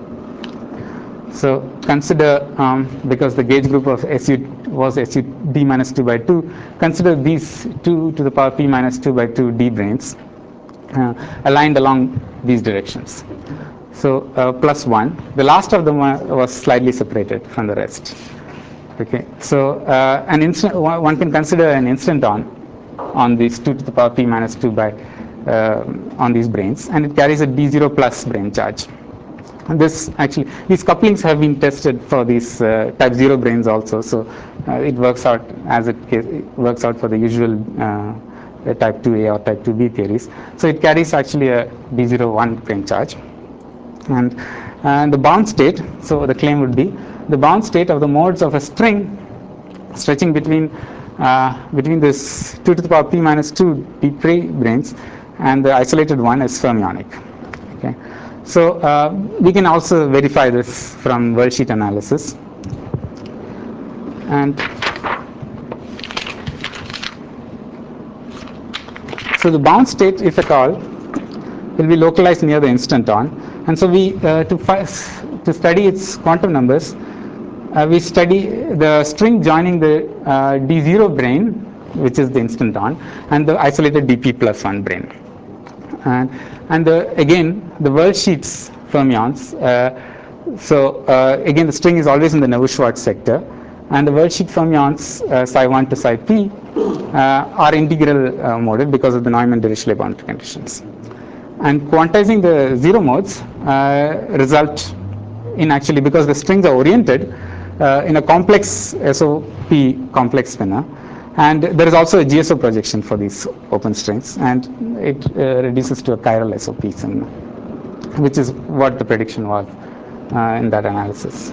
So consider, um, because the gauge group of S U was S U D minus two by two, consider these two to the power P minus two by two D branes uh, aligned along these directions. So uh, plus one. The last of them was slightly separated from the rest. Okay. So uh, an instant one can consider an instanton on these two to the power p minus two by uh, on these branes, and it carries a d zero plus brane charge. And this actually, these couplings have been tested for these uh, type zero branes also. So uh, it works out as it, it works out for the usual uh, type two A or type two B theories. So it carries actually a d zero one brane charge. And, and the bound state, so the claim would be the bound state of the modes of a string stretching between uh, between this two to the power p minus two d branes and the isolated one is fermionic. Okay. So uh, we can also verify this from worldsheet analysis. And so the bound state, if at all, will be localized near the instanton. And so we uh, to to study its quantum numbers, uh, we study the string joining the uh, d zero brane, which is the instanton, and the isolated dp plus one brane. And and the, again the worldsheets fermions. Uh, so uh, again the string is always in the Neveu-Schwarz sector, and the worldsheet fermions uh, psi one to psi p uh, are integral uh, moded because of the Neumann-Dirichlet boundary conditions. And quantizing the zero modes uh, result in actually, because the strings are oriented uh, in a complex S O P complex spinor, and there is also a G S O projection for these open strings, and it uh, reduces to a chiral S O P spinor, which is what the prediction was uh, in that analysis.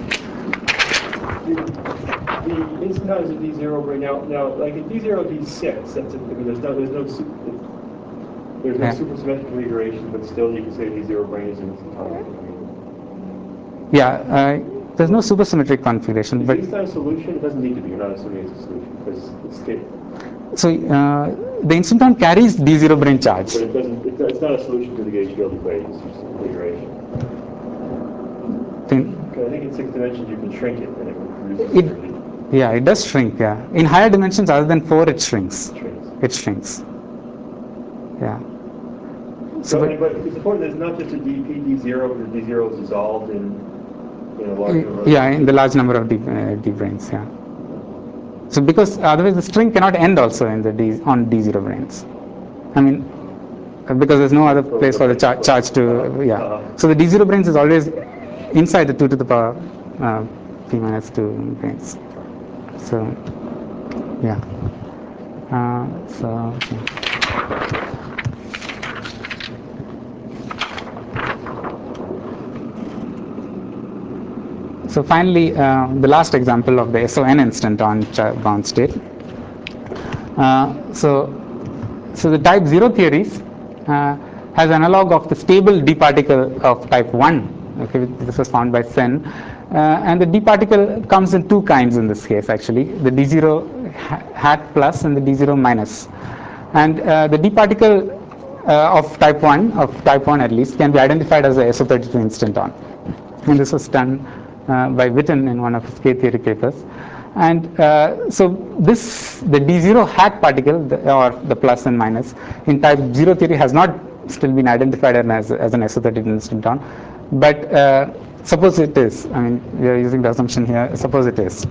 The, the instanton is a d zero right now. Now, like a d zero, d six. That's a, I mean, there's no, there's no, there's no Yeah. supersymmetric configuration, but still you can say d zero brane is an instanton. Yeah, uh, there's no supersymmetric configuration, Is but the instanton a solution? It doesn't need to be. You're not assuming it's a solution because it's stable. so uh, the instanton carries d zero brane charge. But it doesn't. It's not, it's not a solution to the gauge field equation. It's just a configuration. Then I think in six dimensions you can shrink it, and it reduces It, energy. yeah, it does shrink. Yeah, in higher dimensions other than four, it shrinks. Shrinks. It shrinks. Yeah. So, So, but, but it's important that it's not just a dp d zero, but the d zero is dissolved in, in a large number of yeah, in the large number of d, uh, d branes. Yeah. So because otherwise the string cannot end also in the d on d zero branes. I mean, uh, because there's no other place for the char charge to. Yeah. So the d zero branes is always inside the two to the power uh, p minus two branes. So yeah. Uh, so. Yeah. So finally, uh, the last example of the S O N instanton bound state. Uh, so, so the type zero theories uh, has analog of the stable d particle of type one. Okay, this was found by Sen, uh, and the d particle comes in two kinds in this case actually: the d zero hat plus and the d zero minus. And uh, the d particle uh, of type one, of type one at least, can be identified as a S O thirty-two instanton. And this was done uh, by Witten in one of his K-theory papers. And uh, so this, the d zero hat particle, the, or the plus and minus, in type zero theory has not still been identified as, as an S O thirty-two instanton. But uh, suppose it is, I mean, we are using the assumption here, suppose it is.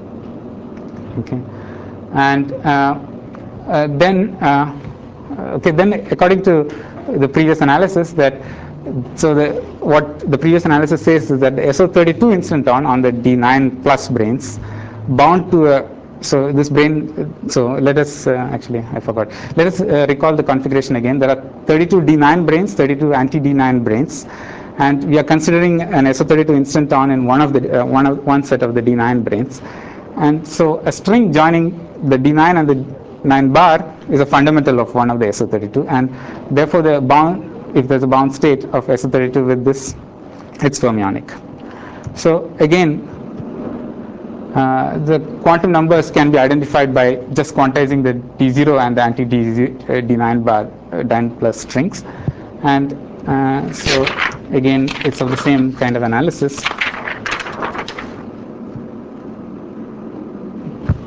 Okay. And uh, uh, then, uh, okay, then according to the previous analysis, that so the what the previous analysis says is that the S O thirty-two instanton on the d nine plus branes bound to a, so this brane, so let us uh, actually I forgot let us uh, recall the configuration again. There are thirty-two d nine branes, thirty-two anti d nine branes, and we are considering an S O thirty-two instanton in one of the uh, one of one set of the d nine branes. And so a string joining the d nine and the nine bar is a fundamental of one of the S O thirty-two, and therefore the bound, if there's a bound state of S O thirty-two with this, it's fermionic. So again, uh, the quantum numbers can be identified by just quantizing the d zero and the anti d nine bar uh, nine plus strings, and uh, so again it's of the same kind of analysis.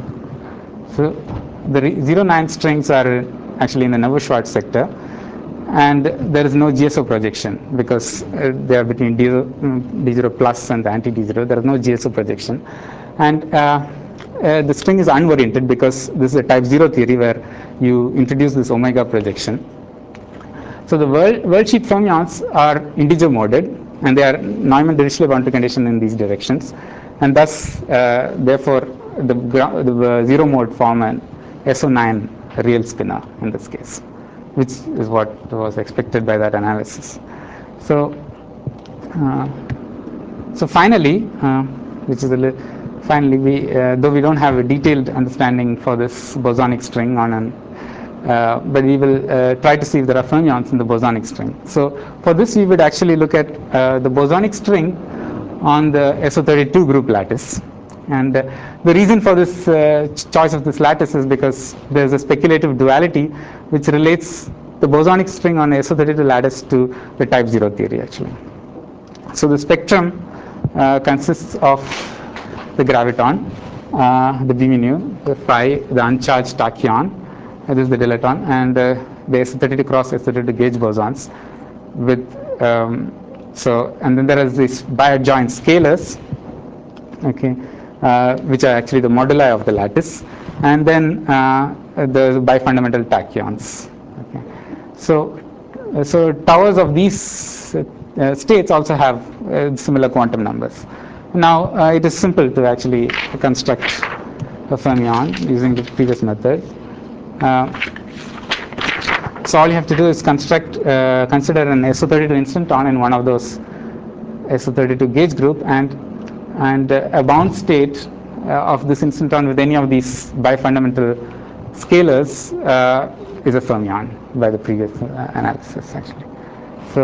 So the zero nine strings are actually in the Neveu-Schwarz sector, and there is no G S O projection because uh, they are between D zero, D zero plus and the anti-D zero. There is no G S O projection, and uh, uh, the string is unoriented because this is a type zero theory where you introduce this omega projection. So the world, world sheet fermions are integer moded, and they are Neumann-Dirichlet boundary condition in these directions, and thus uh, therefore the, the uh, zero mode form an S O nine real spinor in this case, which is what was expected by that analysis. So, uh, so finally, uh, which is a li- finally we uh, though we don't have a detailed understanding for this bosonic string on an Uh, but we will uh, try to see if there are fermions in the bosonic string. So for this we would actually look at uh, the bosonic string on the S O thirty-two group lattice, and uh, the reason for this uh, choice of this lattice is because there is a speculative duality which relates the bosonic string on the S O thirty-two lattice to the type zero theory actually. So the spectrum uh, consists of the graviton, uh, the B mu, the phi, the uncharged tachyon. This is the dilaton, and uh, the S O thirty-two cross S O thirty-two gauge bosons with um, so, and then there is these bi-adjoint scalars, okay, uh, which are actually the moduli of the lattice, and then uh, the bifundamental tachyons. Okay. So, uh, so towers of these uh, states also have uh, similar quantum numbers. Now, uh, it is simple to actually construct a fermion using the previous method. Uh, so all you have to do is construct, uh, consider an S O thirty-two instanton in one of those S O thirty-two gauge group, and and uh, a bound state uh, of this instanton with any of these bifundamental scalars uh, is a fermion by the previous uh, analysis actually. So,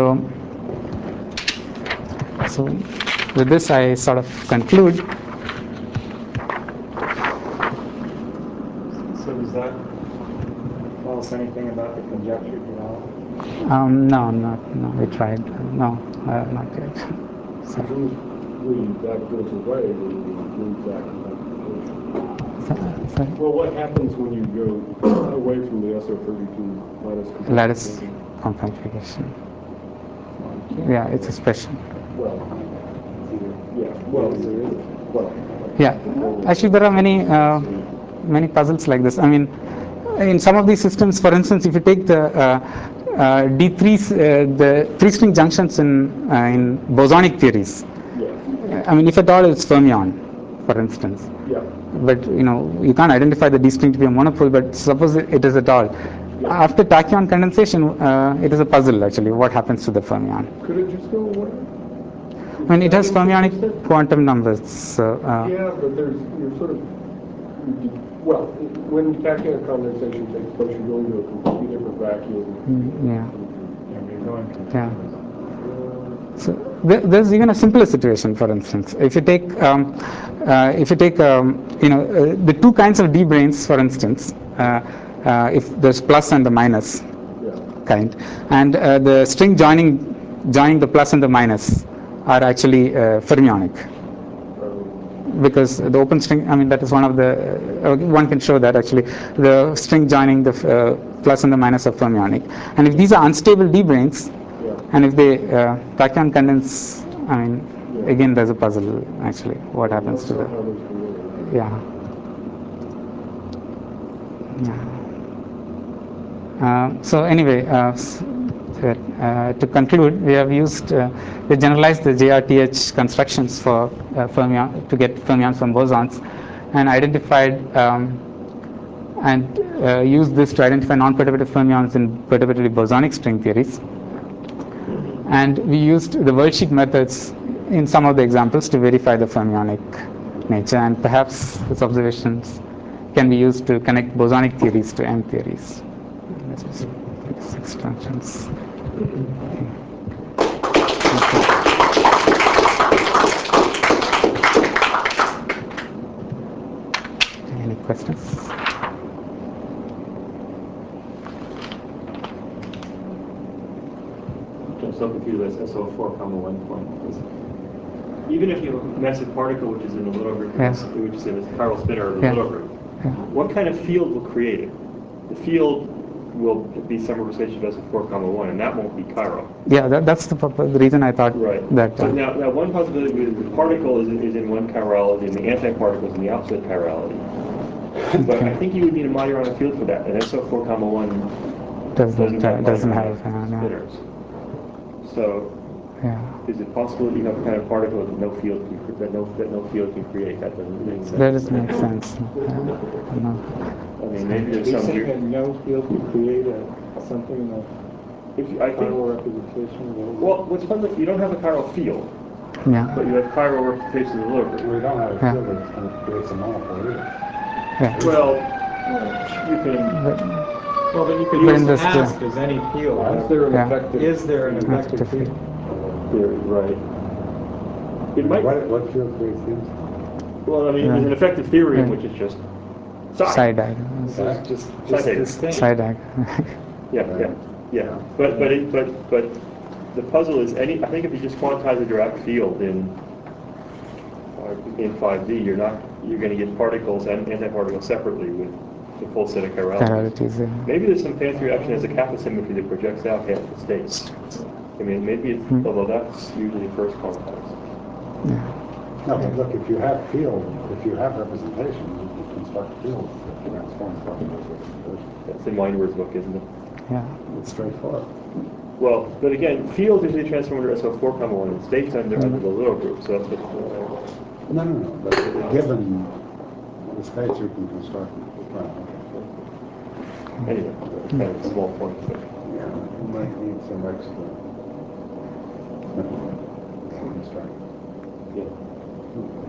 so with this I sort of conclude. So does that tell us anything about the conjecture developed? Um, no, not no. We tried. No, uh, not yet. So, Presumably that goes away when you lose that computation. so, so Well, what happens when you go away from the S O thirty-two lattice lattice compactification? compactification. Yeah, it's a special. Well, yeah, well, there is, well. Yeah, actually there are many uh, many puzzles like this. I mean, in some of these systems, for instance, if you take the uh, uh, D three, uh, the three string junctions in uh, in bosonic theories. Yeah. I mean, if at all it's fermion, for instance. Yeah. But you know, you can't identify the D string to be a monopole. But suppose it is at all. Yeah. After tachyon condensation, uh, it is a puzzle actually. What happens to the fermion? Could it just go away? I mean, it has fermionic quantum numbers. So, uh, Yeah, but there's, you're sort of, well, when tachyon condensation takes place, you go into a completely different vacuum. mm, yeah. And you're going to. Yeah. So th- there's even a simpler situation. For instance, if you take um, uh, if you take um, you know uh, the two kinds of D branes, for instance, uh, uh, if there's plus and the minus Yeah. kind, and uh, the string joining joining the plus and the minus are actually uh, fermionic. Because the open string, I mean, that is one of the, uh, one can show that actually the string joining the uh, plus and the minus are fermionic. And if these are unstable D branes, Yeah. and if they uh, tachyon condense, I mean, Yeah. again there's a puzzle actually. What happens to the, Somehow those can work. yeah. Yeah. Uh, so anyway, uh, s- uh, to conclude, we have used, uh, we generalized the J R T H constructions for uh, fermion to get fermions from bosons, and identified um, and uh, used this to identify non-perturbative fermions in perturbatively bosonic string theories. And we used the worldsheet methods in some of the examples to verify the fermionic nature, and perhaps these observations can be used to connect bosonic theories to M theories. Extractions. Any questions? I'm so confused with this S O four comma one point. Even if you have a massive particle which is in the little group, Yes. which is in this chiral spinor of the Yeah. little group, Yeah. what kind of field will create it? The field will be some representation of S O four comma one, and that won't be chiral. Yeah, that, that's the, purpose, the reason I thought Right. that. But Uh, now, now one possibility is the particle is, is in one chirality and the antiparticle is in the opposite chirality. But I think you would need a Majorana field for that, and S O four comma one doesn't doesn't uh, have doesn't Majorana have uh, no. spinners. So Yeah, is it possible that you have a kind of particle that no field can, cre- that no that no field can create? That doesn't make sense. that doesn't make sense. Uh, no. I mean, maybe there's You're some saying weird. that no field could create a, something in the If you, I think. chiral representation of the whole. Well, what's fun is you don't have a chiral field, Yeah, but you have chiral representation of the lower group. We don't have a Yeah. field that's going to create some monopole either. yeah. Well, you can. But, Well, then you could But in just this, uh, ask, is any field, Is there an Yeah. effective? is there an That's effective different. field? Theory, right. It might. What, what field creates these? Well, I mean, there's an Yeah. effective theorem Yeah. which is just psi. side diagonal. So it's just, Side just diagonal. this thing. Side diagonal. Yeah, yeah, yeah. But but it, but but the puzzle is any. I think if you just quantize a Dirac field in uh, in five D, you're not you're going to get particles and antiparticles separately with the full set of chiralities. Chiralities, yeah. Maybe there's some fancy reaction as a kappa symmetry that projects out half the states. I mean, maybe it's, Hmm. although that's usually first quantized. Yeah. No, but look, if you have field, if you have representations, you can construct fields that transform from those representations. That's in Weinberg's book, isn't it? Yeah. It's straightforward. Well, but again, fields usually transform under S O four comma one, and states under, under the little group, so that's what, uh, No, no, no, but given the states you can construct, well, anyway, that's kind of a small point. But yeah, you might need some extra construct. yeah.